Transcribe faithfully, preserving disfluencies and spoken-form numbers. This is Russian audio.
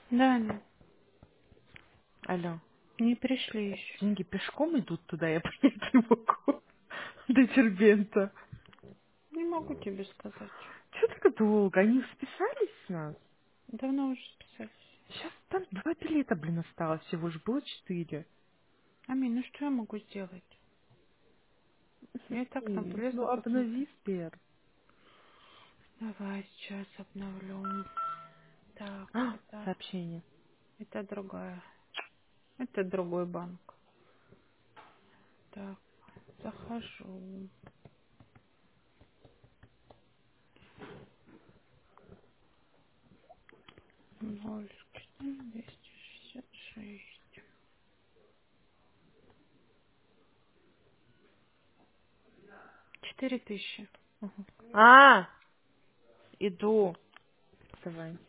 Да, не Алло. не пришли еще. Деньги пешком идут туда, я понять не могу. До Дербента. Не могу тебе сказать. Чего так долго? Они списались с нас? Давно уже списались. Сейчас там два билета, блин, осталось. Всего же было четыре. Аминь, ну что я могу сделать? Я и так там М, полезла Ну, посмотреть. обнови сбер. Давай сейчас обновлю. Так, А, это, сообщение. это другая. Это другой банк. Так, захожу. Ноль четыре двести шестьдесят шесть. Четыре тысячи. А, иду. Давай.